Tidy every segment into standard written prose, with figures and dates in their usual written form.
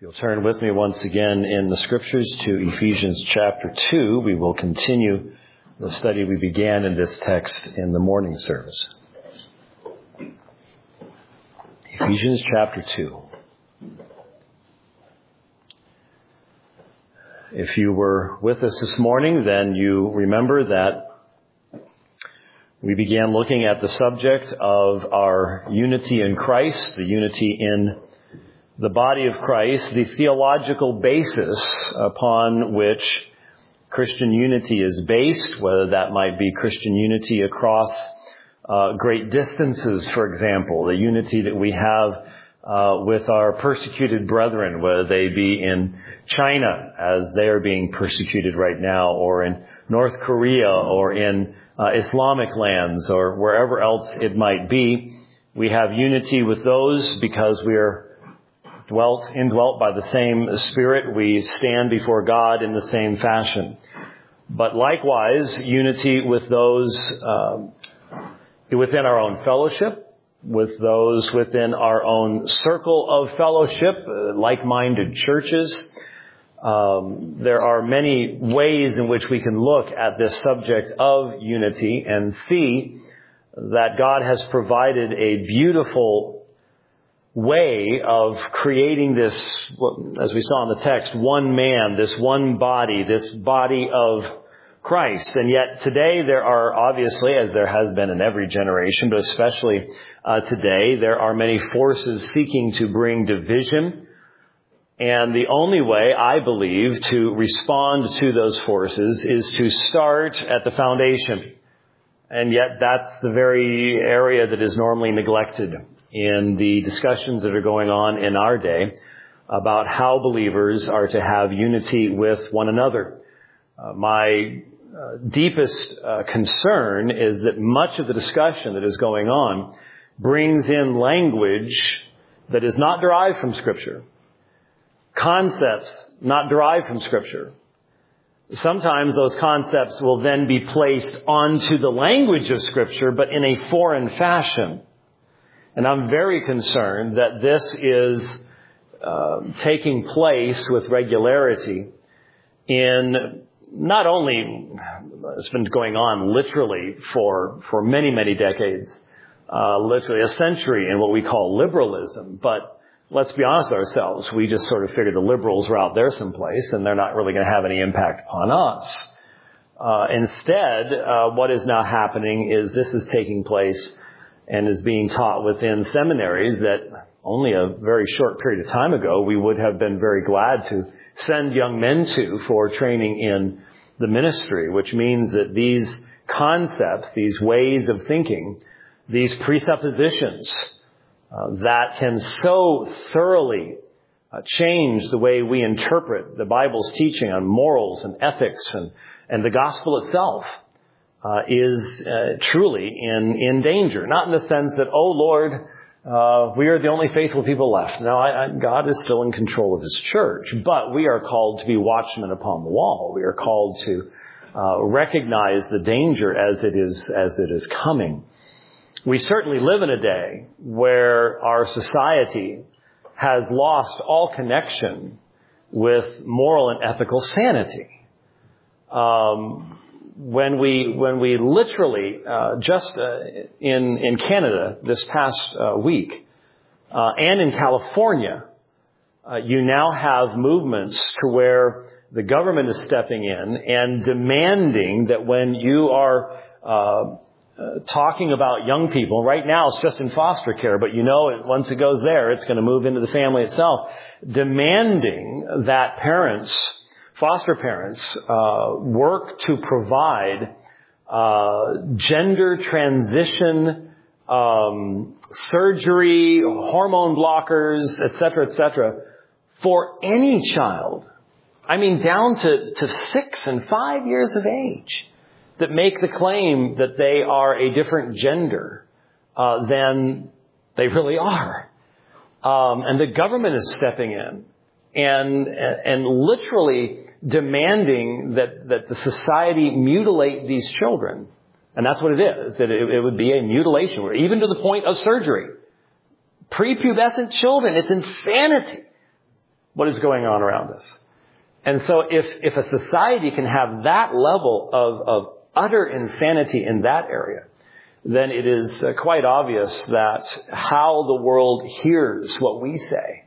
If you'll turn with me once again in the Scriptures to Ephesians chapter 2, we will continue the study we began in this text in the morning service. Ephesians chapter 2. If you were with us this morning, then you remember that we began looking at the subject of our unity in Christ, the unity in the body of Christ, the theological basis upon which Christian unity is based, whether that might be Christian unity across great distances, for example, the unity that we have with our persecuted brethren, whether they be in China as they are being persecuted right now, or in North Korea, or in Islamic lands, or wherever else it might be. We have unity with those because we are indwelt by the same Spirit. We stand before God in the same fashion. But likewise, unity with those within our own fellowship, with those within our own circle of fellowship, like-minded churches. There are many ways in which we can look at this subject of unity and see that God has provided a beautiful way of creating this, as we saw in the text, one man, this one body, this body of Christ. And yet today there are obviously, as there has been in every generation, but especially today, there are many forces seeking to bring division. And the only way, I believe, to respond to those forces is to start at the foundation. And yet that's the very area that is normally neglected in the discussions that are going on in our day about how believers are to have unity with one another. My deepest concern is that much of the discussion that is going on brings in language that is not derived from Scripture, concepts not derived from Scripture. Sometimes those concepts will then be placed onto the language of Scripture, but in a foreign fashion. And I'm very concerned that this is taking place with regularity in not only, it's been going on literally for many, many decades, literally a century in what we call liberalism. But let's be honest with ourselves, we just sort of figured the liberals were out there someplace and they're not really going to have any impact upon us. Instead, what is now happening is this is taking place and is being taught within seminaries that only a very short period of time ago we would have been very glad to send young men to for training in the ministry, which means that these concepts, these ways of thinking, these presuppositions that can so thoroughly change the way we interpret the Bible's teaching on morals and ethics and the gospel itself, is truly in danger. Not in the sense that, oh Lord, we are the only faithful people left. No, God is still in control of His church, but we are called to be watchmen upon the wall. We are called to recognize the danger as it is coming. We certainly live in a day where our society has lost all connection with moral and ethical sanity. When we literally, just in Canada this past week, and in California, you now have movements to where the government is stepping in and demanding that when you are talking about young people, right now it's just in foster care, but you know once it goes there, it's going to move into the family itself, demanding that foster parents work to provide gender transition surgery, hormone blockers, etc., for any child. I mean, down to 6 and 5 years of age, that make the claim that they are a different gender than they really are. And the government is stepping in and literally demanding that the society mutilate these children. And that's what it is. That it would be a mutilation, even to the point of surgery. Prepubescent children, it's insanity. what is going on around us. And so if a society can have that level of utter insanity in that area, then it is quite obvious that how the world hears what we say,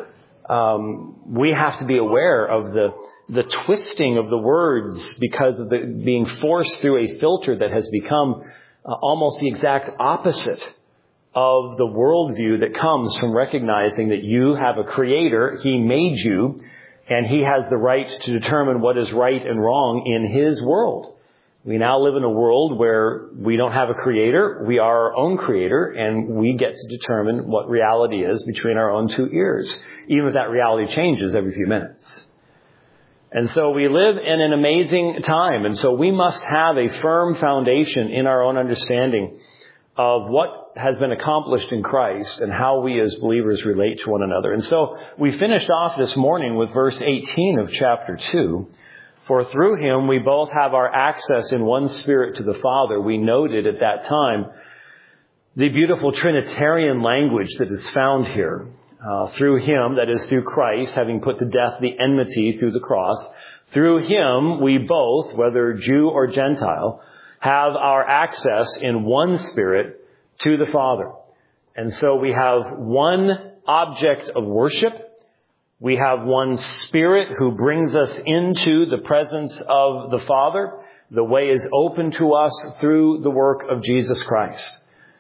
we have to be aware of the twisting of the words because of being forced through a filter that has become almost the exact opposite of the worldview that comes from recognizing that you have a creator, he made you, and he has the right to determine what is right and wrong in his world. We now live in a world where we don't have a creator, we are our own creator, and we get to determine what reality is between our own two ears, even if that reality changes every few minutes. And so we live in an amazing time, and so we must have a firm foundation in our own understanding of what has been accomplished in Christ and how we as believers relate to one another. And so we finished off this morning with verse 18 of chapter 2. For through him we both have our access in one Spirit to the Father. We noted at that time the beautiful Trinitarian language that is found here. Through him, that is through Christ, having put to death the enmity through the cross, through him we both, whether Jew or Gentile, have our access in one Spirit to the Father. And so we have one object of worship. We have one Spirit who brings us into the presence of the Father. The way is open to us through the work of Jesus Christ.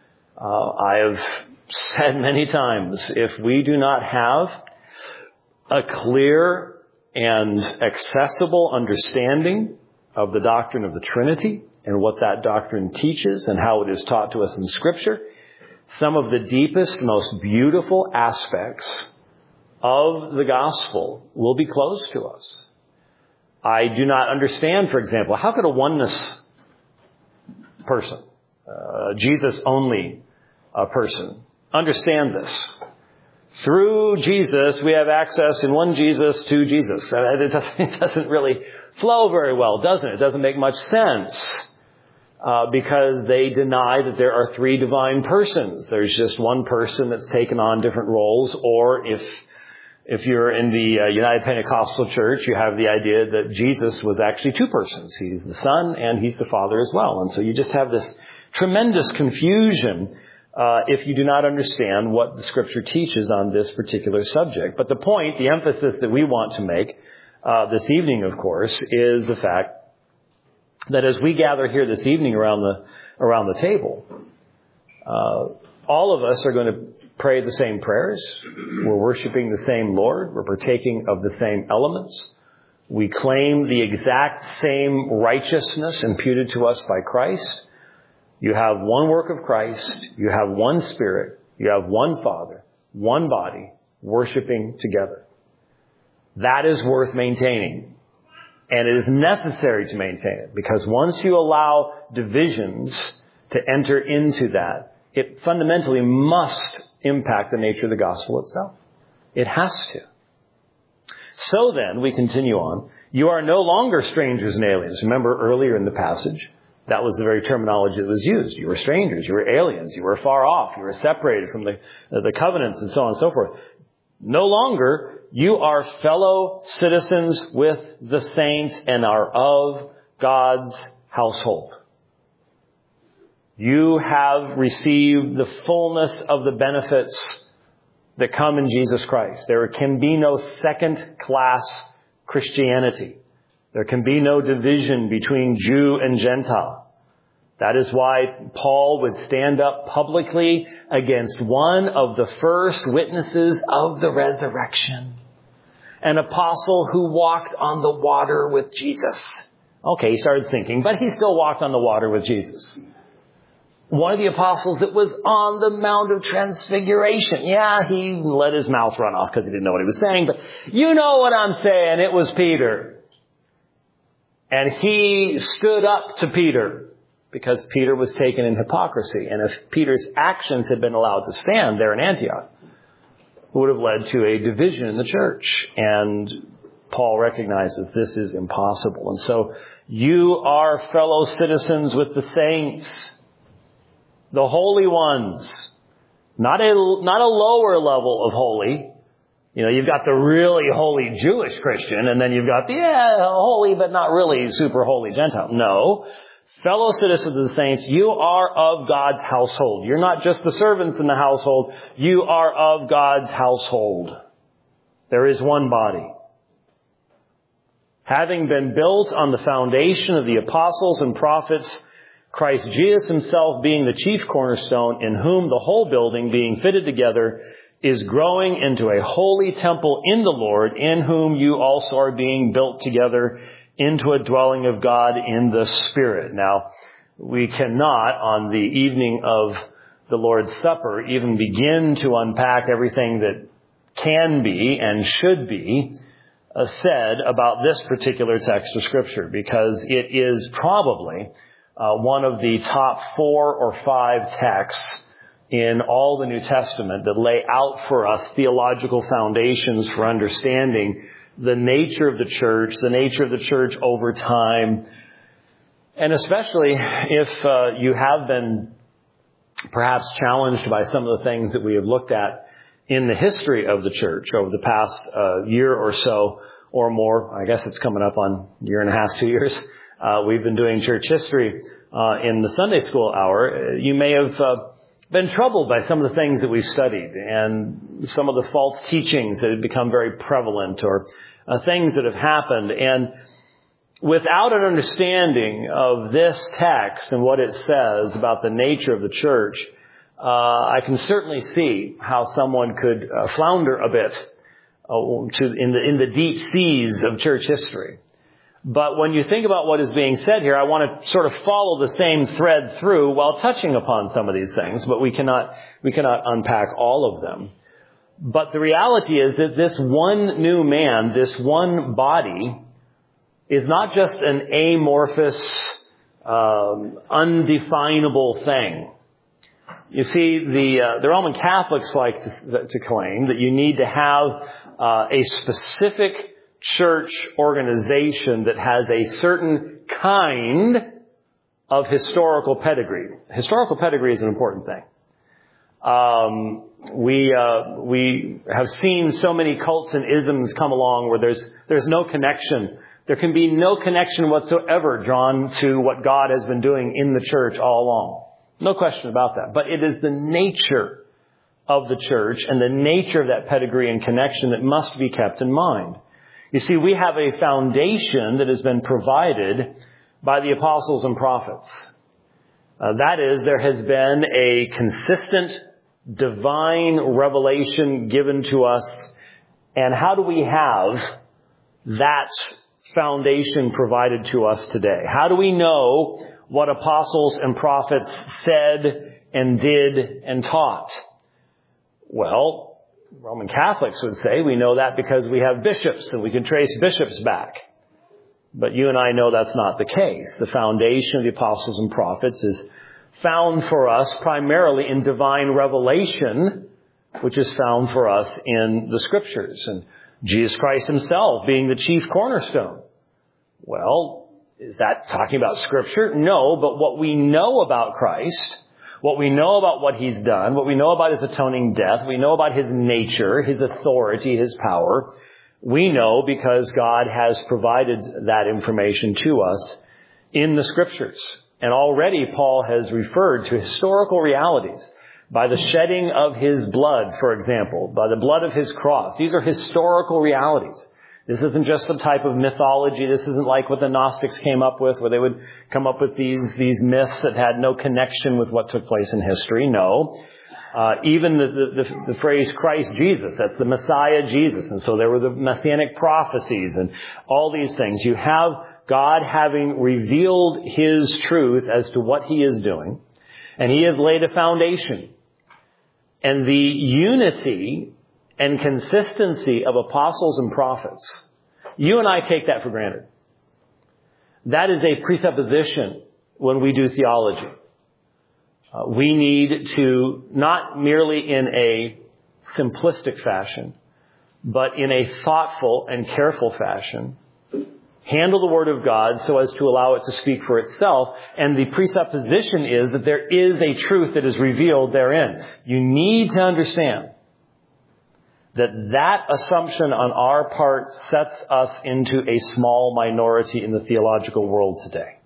I have said many times, if we do not have a clear and accessible understanding of the doctrine of the Trinity and what that doctrine teaches and how it is taught to us in Scripture, some of the deepest, most beautiful aspects of the gospel will be closed to us. I do not understand, for example, how could a oneness person, Jesus only person, understand this? Through Jesus, we have access in one Jesus to Jesus. It doesn't really flow very well, doesn't it? It doesn't make much sense because they deny that there are three divine persons. There's just one person that's taken on different roles, or if you're in the United Pentecostal Church, you have the idea that Jesus was actually two persons. He's the Son and He's the Father as well. And so you just have this tremendous confusion if you do not understand what the Scripture teaches on this particular subject. But the point, the emphasis that we want to make this evening, of course, is the fact that as we gather here this evening around the table, all of us are going to pray the same prayers. We're worshiping the same Lord. We're partaking of the same elements. We claim the exact same righteousness imputed to us by Christ. You have one work of Christ. You have one Spirit. You have one Father, one body, worshiping together. That is worth maintaining. And it is necessary to maintain it, because once you allow divisions to enter into that, it fundamentally must impact the nature of the gospel itself. It has to. So then, we continue on. You are no longer strangers and aliens. Remember earlier in the passage, that was the very terminology that was used. You were strangers, you were aliens, you were far off, you were separated from the covenants and so on and so forth. No longer, you are fellow citizens with the saints and are of God's household. You have received the fullness of the benefits that come in Jesus Christ. There can be no second-class Christianity. There can be no division between Jew and Gentile. That is why Paul would stand up publicly against one of the first witnesses of the resurrection, an apostle who walked on the water with Jesus. Okay, he started sinking, but he still walked on the water with Jesus. One of the apostles that was on the Mount of Transfiguration. Yeah, he let his mouth run off because he didn't know what he was saying, but you know what I'm saying. It was Peter. And he stood up to Peter because Peter was taken in hypocrisy. And if Peter's actions had been allowed to stand there in Antioch, it would have led to a division in the church. And Paul recognizes this is impossible. And so you are fellow citizens with the saints, the holy ones, not a lower level of holy, You've got the really holy Jewish Christian, and then you've got the holy but not really super holy Gentile. No. Fellow citizens of the saints, you are of God's household. You're not just the servants in the household. You are of God's household. There is one body. Having been built on the foundation of the apostles and prophets, Christ Jesus himself being the chief cornerstone, in whom the whole building being fitted together is growing into a holy temple in the Lord, in whom you also are being built together into a dwelling of God in the Spirit. Now, we cannot, on the evening of the Lord's Supper, even begin to unpack everything that can be and should be said about this particular text of Scripture, because it is probably one of the top 4 or 5 texts in all the New Testament that lay out for us theological foundations for understanding the nature of the church over time, and especially if you have been perhaps challenged by some of the things that we have looked at in the history of the church over the past year or so or more. I guess it's coming up on a year and a half, 2 years. We've been doing church history in the Sunday school hour. You may have been troubled by some of the things that we've studied and some of the false teachings that have become very prevalent, or things that have happened. And without an understanding of this text and what it says about the nature of the church, I can certainly see how someone could flounder a bit in the deep seas of church history. But when you think about what is being said here, I want to sort of follow the same thread through while touching upon some of these things, but we cannot unpack all of them. But the reality is that this one new man, this one body, is not just an amorphous, undefinable thing. You see, the Roman Catholics like to claim that you need to have a specific church organization that has a certain kind of historical pedigree. Historical pedigree is an important thing. We have seen so many cults and isms come along where there's no connection. There can be no connection whatsoever drawn to what God has been doing in the church all along. No question about that. But it is the nature of the church and the nature of that pedigree and connection that must be kept in mind. You see, we have a foundation that has been provided by the apostles and prophets. That is, there has been a consistent divine revelation given to us. And how do we have that foundation provided to us today? How do we know what apostles and prophets said and did and taught? Well, Roman Catholics would say we know that because we have bishops and we can trace bishops back. But you and I know that's not the case. The foundation of the apostles and prophets is found for us primarily in divine revelation, which is found for us in the Scriptures. And Jesus Christ himself being the chief cornerstone. Well, is that talking about Scripture? No, but what we know about Christ, what we know about what he's done, what we know about his atoning death, we know about his nature, his authority, his power, we know because God has provided that information to us in the Scriptures. And already Paul has referred to historical realities by the shedding of his blood, for example, by the blood of his cross. These are historical realities. This isn't just some type of mythology. This isn't like what the Gnostics came up with, where they would come up with these myths that had no connection with what took place in history. No. Even the phrase Christ Jesus, that's the Messiah Jesus. And so there were the Messianic prophecies and all these things. You have God having revealed his truth as to what he is doing, and he has laid a foundation. And the unity and consistency of apostles and prophets, you and I take that for granted. That is a presupposition when we do theology. We need to, not merely in a simplistic fashion, but in a thoughtful and careful fashion, handle the Word of God so as to allow it to speak for itself. And the presupposition is that there is a truth that is revealed therein. You need to understand that assumption on our part sets us into a small minority in the theological world today.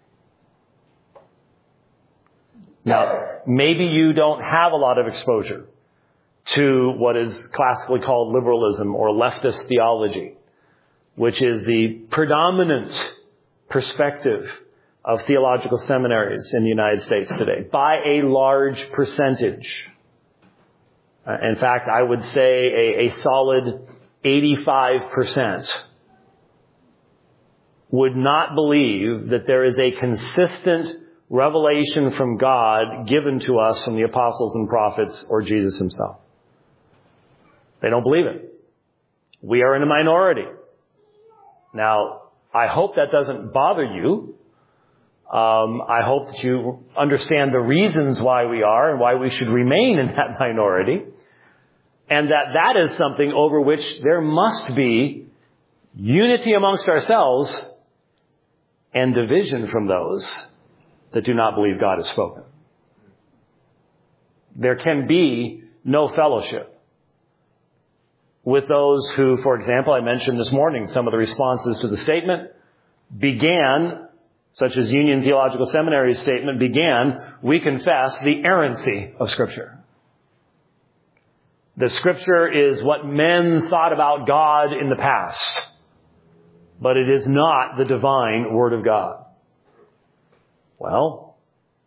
Now, maybe you don't have a lot of exposure to what is classically called liberalism or leftist theology, which is the predominant perspective of theological seminaries in the United States today, by a large percentage. In fact, I would say a solid 85% would not believe that there is a consistent revelation from God given to us from the apostles and prophets or Jesus himself. They don't believe it. We are in a minority. Now, I hope that doesn't bother you. I hope that you understand the reasons why we are and why we should remain in that minority. And that is something over which there must be unity amongst ourselves and division from those that do not believe God has spoken. There can be no fellowship with those who, for example, I mentioned this morning, some of the responses to the statement began, such as Union Theological Seminary's statement began, we confess the errancy of Scripture. The Scripture is what men thought about God in the past, but it is not the divine Word of God. Well,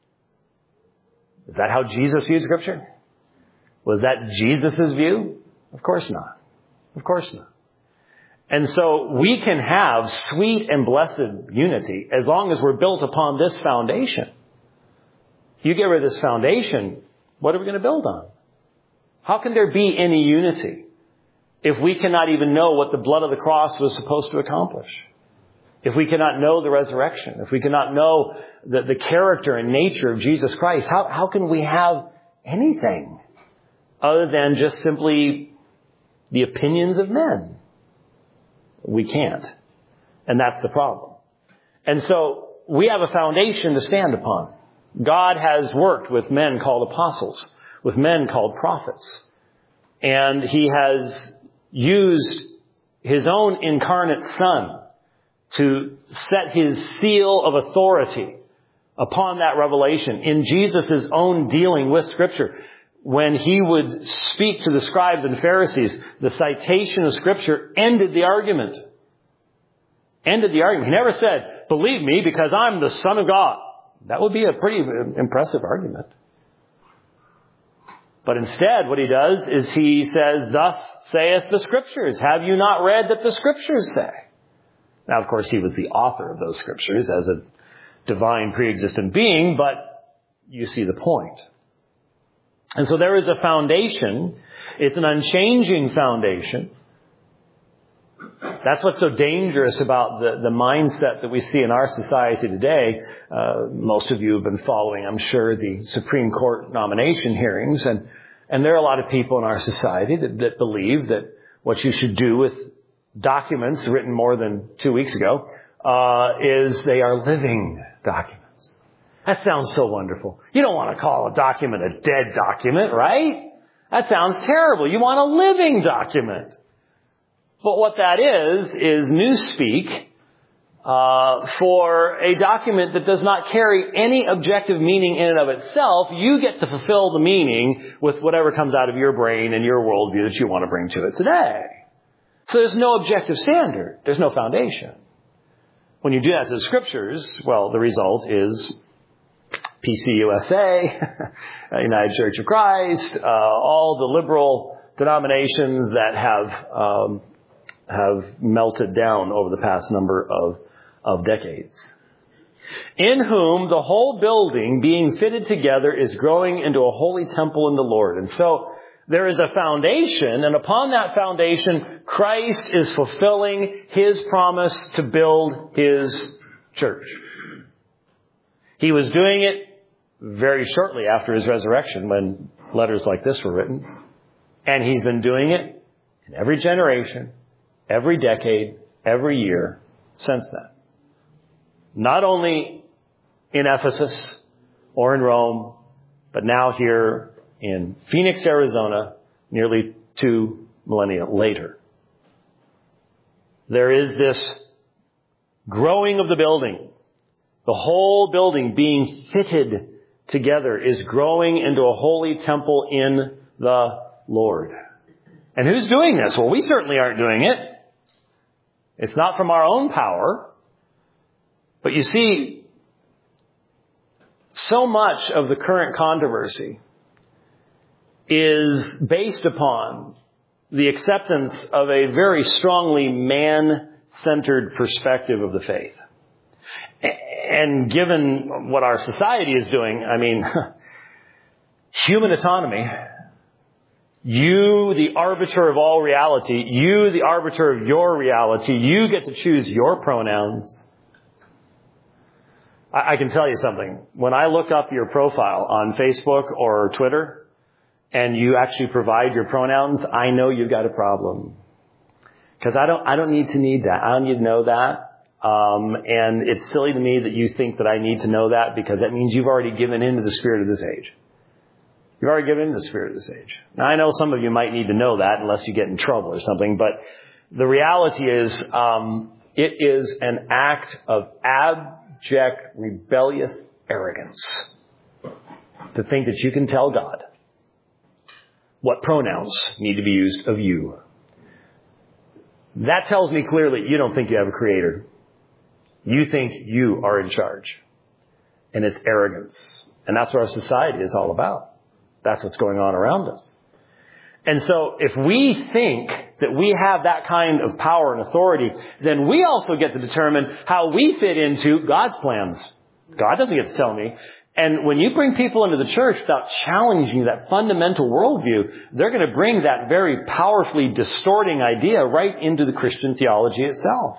is that how Jesus viewed Scripture? Was that Jesus' view? Of course not. Of course not. And so we can have sweet and blessed unity as long as we're built upon this foundation. You get rid of this foundation, what are we going to build on? How can there be any unity if we cannot even know what the blood of the cross was supposed to accomplish? If we cannot know the resurrection, if we cannot know the character and nature of Jesus Christ, how can we have anything other than just simply the opinions of men? We can't. And that's the problem. And so we have a foundation to stand upon. God has worked with men called apostles, with men called prophets. And he has used his own incarnate Son to set his seal of authority upon that revelation in Jesus' own dealing with Scripture. When he would speak to the scribes and Pharisees, the citation of Scripture ended the argument. Ended the argument. He never said, believe me because I'm the Son of God. That would be a pretty impressive argument. But instead, what he does is he says, thus saith the Scriptures. Have you not read that the Scriptures say? Now, of course, he was the author of those Scriptures as a divine pre-existent being, but you see the point. And so there is a foundation. It's an unchanging foundation. That's what's so dangerous about the mindset that we see in our society today. Most of you have been following, I'm sure, the Supreme Court nomination hearings. And there are a lot of people in our society that believe that what you should do with documents written more than 2 weeks ago is they are living documents. That sounds so wonderful. You don't want to call a document a dead document, right? That sounds terrible. You want a living document. But what that is newspeak for a document that does not carry any objective meaning in and of itself. You get to fulfill the meaning with whatever comes out of your brain and your worldview that you want to bring to it today. So there's no objective standard. There's no foundation. When you do that to the Scriptures, well, the result is PCUSA, United Church of Christ, all the liberal denominations that have melted down over the past number of decades. In whom the whole building being fitted together is growing into a holy temple in the Lord. And so there is a foundation, and upon that foundation, Christ is fulfilling his promise to build his church. He was doing it very shortly after his resurrection when letters like this were written. And he's been doing it in every generation, every decade, every year since then. Not only in Ephesus or in Rome, but now here in Phoenix, Arizona, nearly 2 millennia later. There is this growing of the building. The whole building being fitted together is growing into a holy temple in the Lord. And who's doing this? Well, we certainly aren't doing it. It's not from our own power. But you see, so much of the current controversy is based upon the acceptance of a very strongly man-centered perspective of the faith. And given what our society is doing, I mean, human autonomy, you, the arbiter of all reality, you, the arbiter of your reality, you get to choose your pronouns. I can tell you something. When I look up your profile on Facebook or Twitter, and you actually provide your pronouns, I know you've got a problem. Because I don't need that. I don't need to know that. And it's silly to me that you think that I need to know that, because that means you've already given in to the spirit of this age. You've already given in to the spirit of this age. Now, I know some of you might need to know that unless you get in trouble or something, but the reality is, it is an act of abject, rebellious arrogance to think that you can tell God what pronouns need to be used of you. That tells me clearly you don't think you have a creator. You think you are in charge. And it's arrogance. And that's what our society is all about. That's what's going on around us. And so if we think that we have that kind of power and authority, then we also get to determine how we fit into God's plans. God doesn't get to tell me. And when you bring people into the church without challenging that fundamental worldview, they're going to bring that very powerfully distorting idea right into the Christian theology itself.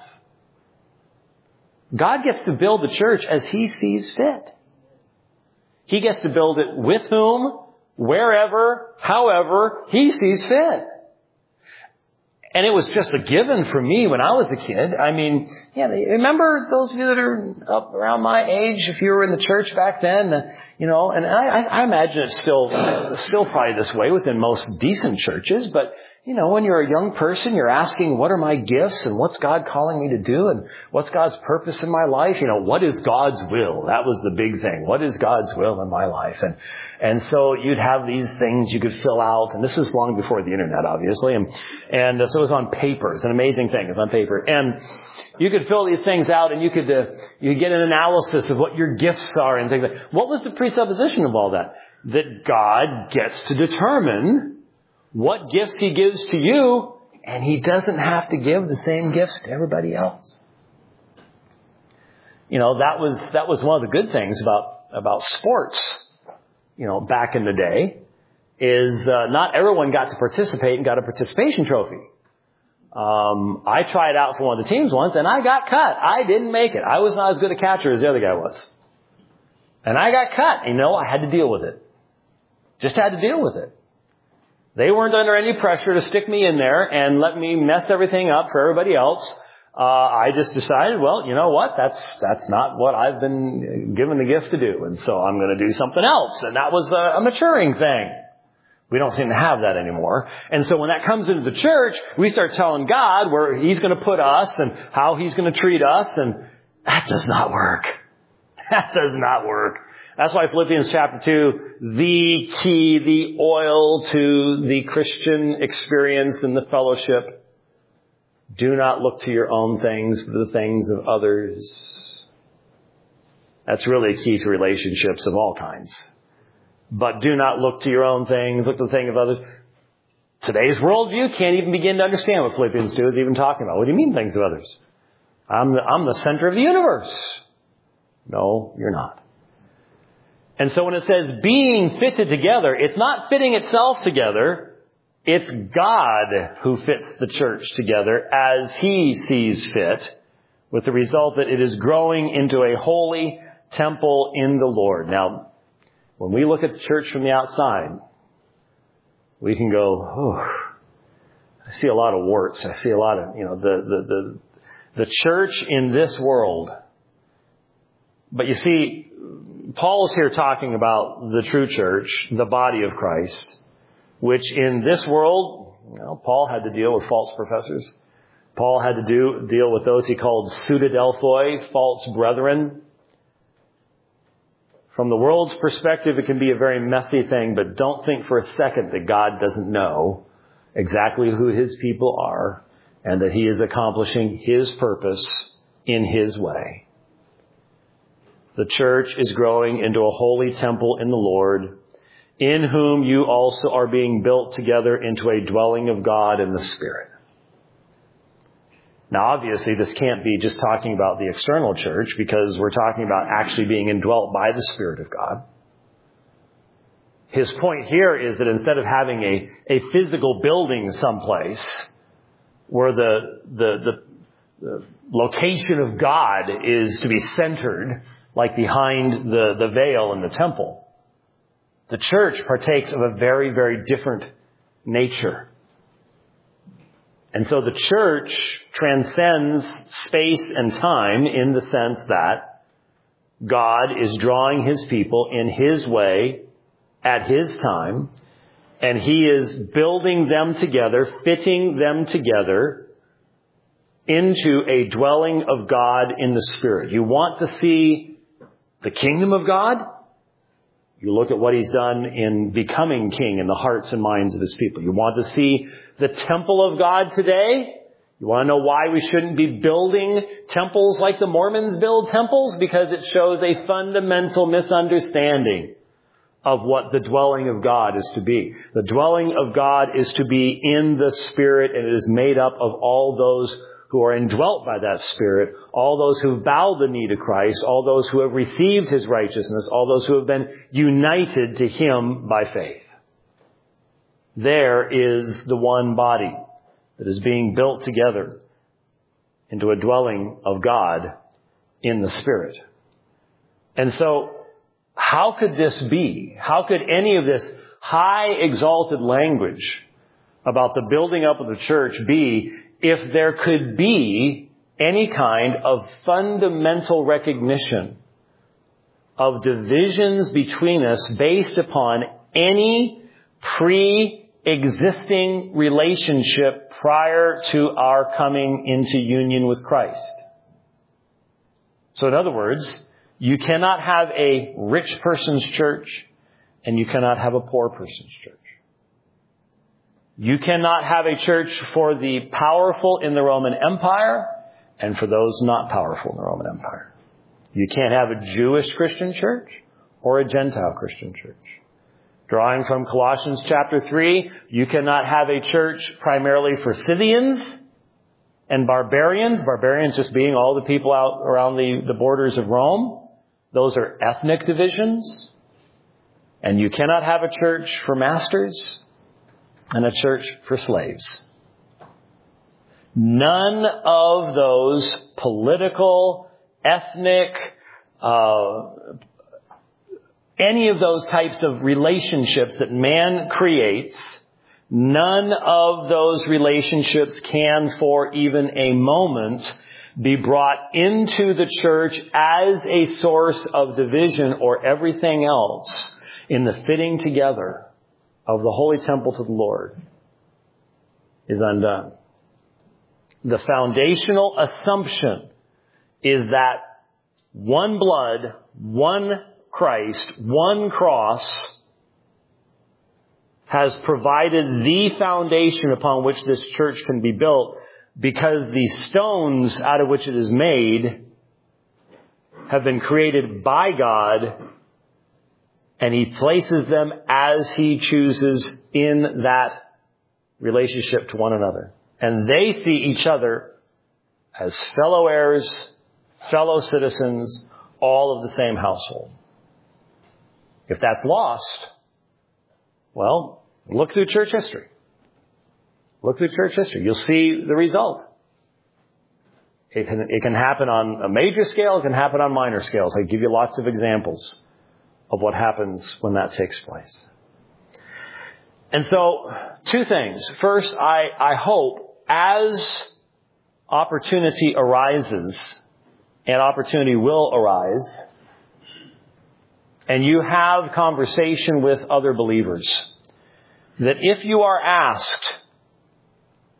God gets to build the church as He sees fit. He gets to build it with whom, wherever, however He sees fit. And it was just a given for me when I was a kid. I mean, remember those of you that are up around my age, if you were in the church back then, and I imagine it's still probably this way within most decent churches, but when you're a young person, you're asking, what are my gifts and what's God calling me to do and what's God's purpose in my life? What is God's will? That was the big thing. What is God's will in my life? And so you'd have these things you could fill out, and this is long before the internet, obviously, and so it was on paper. It's an amazing thing. It's on paper. And you could fill these things out and you could get an analysis of what your gifts are and things like that. What was the presupposition of all that? That God gets to determine what gifts He gives to you, and He doesn't have to give the same gifts to everybody else. That was one of the good things about sports, back in the day, is not everyone got to participate and got a participation trophy. I tried out for one of the teams once, and I got cut. I didn't make it. I was not as good a catcher as the other guy was. And I got cut. I had to deal with it. Just had to deal with it. They weren't under any pressure to stick me in there and let me mess everything up for everybody else. I just decided, well, you know what? That's not what I've been given the gift to do. And so I'm going to do something else. And that was a maturing thing. We don't seem to have that anymore. And so when that comes into the church, we start telling God where He's going to put us and how He's going to treat us. And that does not work. That does not work. That's why Philippians chapter 2, the key, the oil to the Christian experience and the fellowship. Do not look to your own things, but the things of others. That's really a key to relationships of all kinds. But do not look to your own things, look to the thing of others. Today's worldview can't even begin to understand what Philippians 2 is even talking about. What do you mean things of others? I'm the center of the universe. No, you're not. And so when it says being fitted together, it's not fitting itself together. It's God who fits the church together as He sees fit, with the result that it is growing into a holy temple in the Lord. Now, when we look at the church from the outside, we can go, I see a lot of warts. I see a lot of, the church in this world. But you see, Paul's here talking about the true church, the body of Christ, which in this world, Paul had to deal with false professors. Paul had to deal with those he called pseudadelphoi, false brethren. From the world's perspective, it can be a very messy thing, but don't think for a second that God doesn't know exactly who his people are and that he is accomplishing his purpose in his way. The church is growing into a holy temple in the Lord, in whom you also are being built together into a dwelling of God in the Spirit. Now, obviously, this can't be just talking about the external church, because we're talking about actually being indwelt by the Spirit of God. His point here is that instead of having a physical building someplace where the location of God is to be centered, like behind the veil in the temple, the church partakes of a very, very different nature. And so the church transcends space and time in the sense that God is drawing his people in his way at his time, and he is building them together, fitting them together into a dwelling of God in the Spirit. You want to see the kingdom of God? You look at what he's done in becoming king in the hearts and minds of his people. You want to see the temple of God today? You want to know why we shouldn't be building temples like the Mormons build temples? Because it shows a fundamental misunderstanding of what the dwelling of God is to be. The dwelling of God is to be in the Spirit, and it is made up of all those who are indwelt by that Spirit, all those who bow the knee to Christ, all those who have received his righteousness, all those who have been united to him by faith. There is the one body that is being built together into a dwelling of God in the Spirit. And so, how could this be? How could any of this high exalted language about the building up of the church be if there could be any kind of fundamental recognition of divisions between us based upon any pre-existing relationship prior to our coming into union with Christ? So in other words, you cannot have a rich person's church and you cannot have a poor person's church. You cannot have a church for the powerful in the Roman Empire and for those not powerful in the Roman Empire. You can't have a Jewish Christian church or a Gentile Christian church. Drawing from Colossians chapter 3, you cannot have a church primarily for Scythians and barbarians. Barbarians just being all the people out around the borders of Rome. Those are ethnic divisions. And you cannot have a church for masters and a church for slaves. None of those political, ethnic, any of those types of relationships that man creates, none of those relationships can for even a moment be brought into the church as a source of division, or everything else in the fitting together of the holy temple to the Lord is undone. The foundational assumption is that one blood, one Christ, one cross has provided the foundation upon which this church can be built, because the stones out of which it is made have been created by God, and he places them as he chooses in that relationship to one another. And they see each other as fellow heirs, fellow citizens, all of the same household. If that's lost, well, look through church history. Look through church history. You'll see the result. It can happen on a major scale. It can happen on minor scales. I give you lots of examples of what happens when that takes place. And so, two things. First, I hope as opportunity arises, and opportunity will arise, and you have conversation with other believers, that if you are asked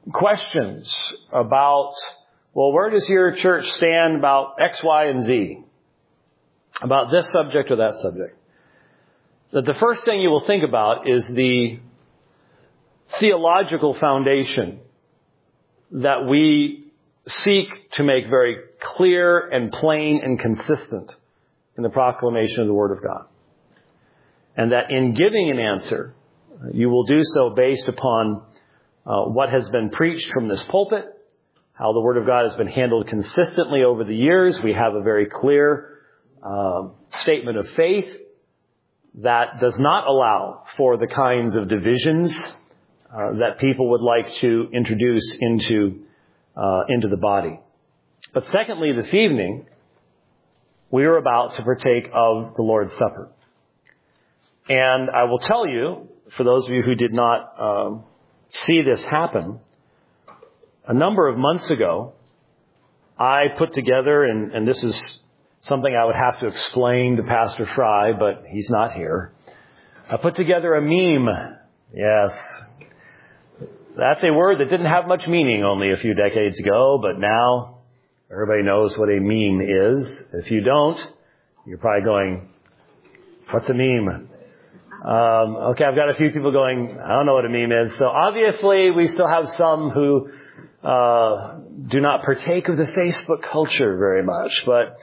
questions about, well, where does your church stand about X, Y, and Z? About this subject or that subject? That the first thing you will think about is the theological foundation that we seek to make very clear and plain and consistent in the proclamation of the Word of God. And that in giving an answer, you will do so based upon what has been preached from this pulpit, how the Word of God has been handled consistently over the years. We have a very clear statement of faith that does not allow for the kinds of divisions that people would like to introduce into the body. But secondly, this evening, we are about to partake of the Lord's Supper. And I will tell you, for those of you who did not see this happen, a number of months ago, I put together, and this is something I would have to explain to Pastor Fry, but he's not here. I put together a meme. Yes. That's a word that didn't have much meaning only a few decades ago, but now everybody knows what a meme is. If you don't, you're probably going, what's a meme? Okay, I've got a few people going, I don't know what a meme is. So obviously we still have some who do not partake of the Facebook culture very much. But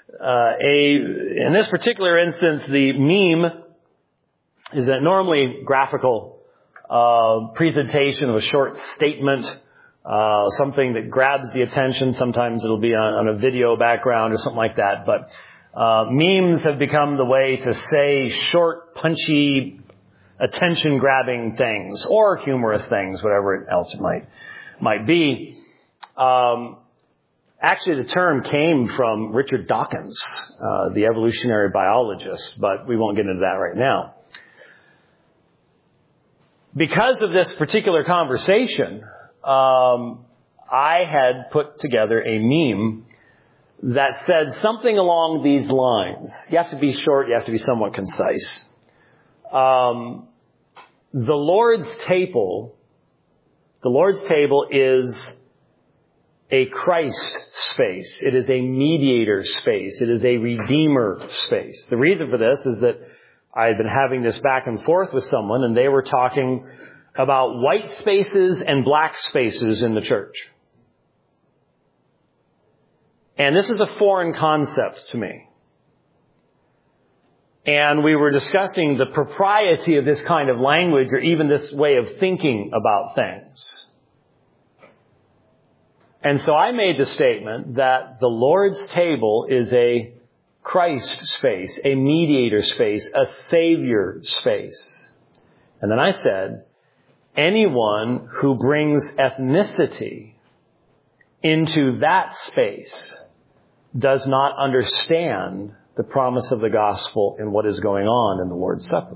in this particular instance, the meme is a normally graphical presentation of a short statement, something that grabs the attention. Sometimes it'll be on a video background or something like that. But memes have become the way to say short, punchy, attention-grabbing things, or humorous things, whatever else it might be. Actually, the term came from Richard Dawkins, the evolutionary biologist, but we won't get into that right now. Because of this particular conversation, I had put together a meme that said something along these lines. You have to be short, you have to be somewhat concise. The Lord's table is a Christ space. It is a mediator space. It is a redeemer space. The reason for this is that I had been having this back and forth with someone, and they were talking about white spaces and black spaces in the church. And this is a foreign concept to me. And we were discussing the propriety of this kind of language, or even this way of thinking about things. And so I made the statement that the Lord's table is a Christ space, a mediator space, a Savior space. And then I said, anyone who brings ethnicity into that space does not understand the promise of the gospel and what is going on in the Lord's Supper.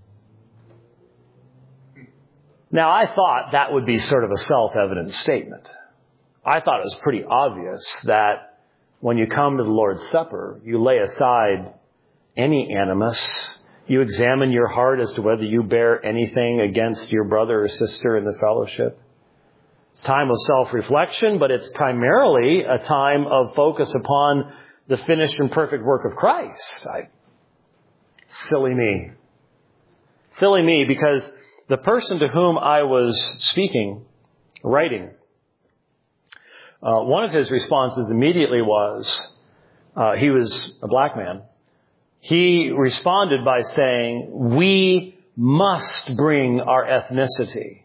Now, I thought that would be sort of a self-evident statement. I thought it was pretty obvious that when you come to the Lord's Supper, you lay aside any animus. You examine your heart as to whether you bear anything against your brother or sister in the fellowship. It's a time of self-reflection, but it's primarily a time of focus upon the finished and perfect work of Christ. Silly me. Silly me, because the person to whom I was writing, one of his responses immediately was, he was a black man. He responded by saying, we must bring our ethnicity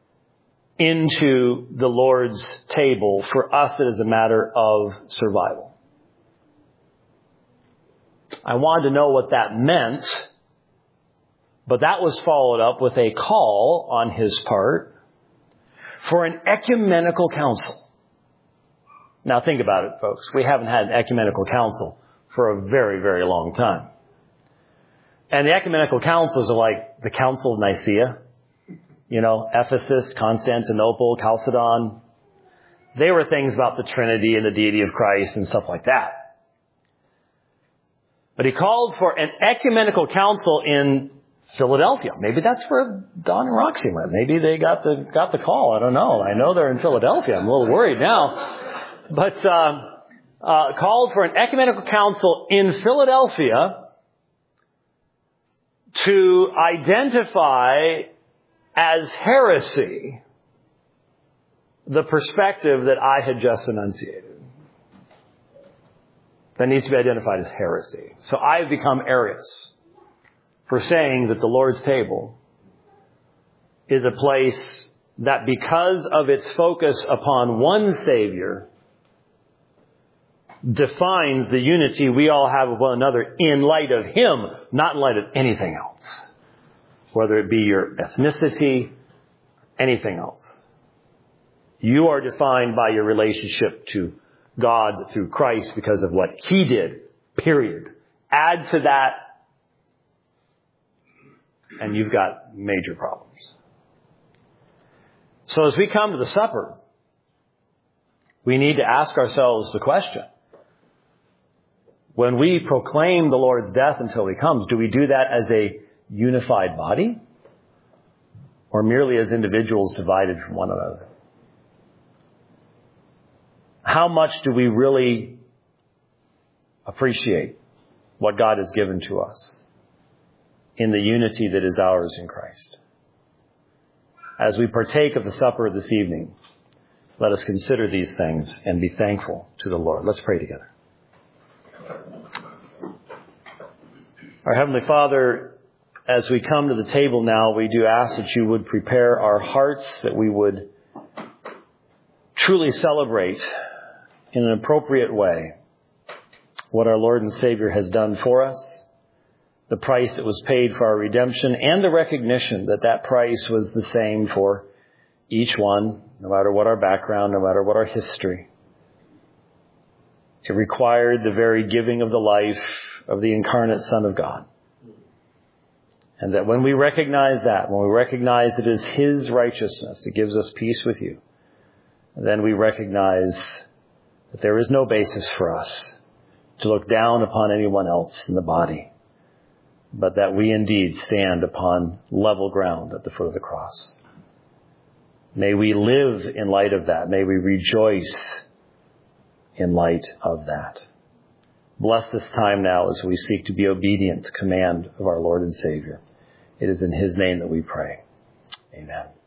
into the Lord's table. For us, it is a matter of survival. I wanted to know what that meant, but that was followed up with a call on his part for an ecumenical council. Now think about it, folks. We haven't had an ecumenical council for a very, very long time. And the ecumenical councils are like the Council of Nicaea, Ephesus, Constantinople, Chalcedon. They were things about the Trinity and the deity of Christ and stuff like that. But he called for an ecumenical council in Philadelphia. Maybe that's where Don and Roxy went. Maybe they got the call. I don't know. I know they're in Philadelphia. I'm a little worried now. But called for an ecumenical council in Philadelphia to identify as heresy the perspective that I had just enunciated. That needs to be identified as heresy. So I have become Arius for saying that the Lord's table is a place that, because of its focus upon one Savior, defines the unity we all have with one another in light of Him, not in light of anything else. Whether it be your ethnicity, anything else. You are defined by your relationship to God through Christ because of what He did, period. Add to that, and you've got major problems. So as we come to the supper, we need to ask ourselves the question. When we proclaim the Lord's death until He comes, do we do that as a unified body? Or merely as individuals divided from one another? How much do we really appreciate what God has given to us in the unity that is ours in Christ? As we partake of the supper this evening, let us consider these things and be thankful to the Lord. Let's pray together. Our Heavenly Father, as we come to the table now, we do ask that You would prepare our hearts, that we would truly celebrate in an appropriate way what our Lord and Savior has done for us, the price that was paid for our redemption, and the recognition that that price was the same for each one, no matter what our background, no matter what our history. It required the very giving of the life of the incarnate Son of God. And that when we recognize that, when we recognize it is His righteousness that gives us peace with You, then we recognize that there is no basis for us to look down upon anyone else in the body, but that we indeed stand upon level ground at the foot of the cross. May we live in light of that. May we rejoice in light of that. Bless this time now as we seek to be obedient to command of our Lord and Savior. It is in His name that we pray. Amen.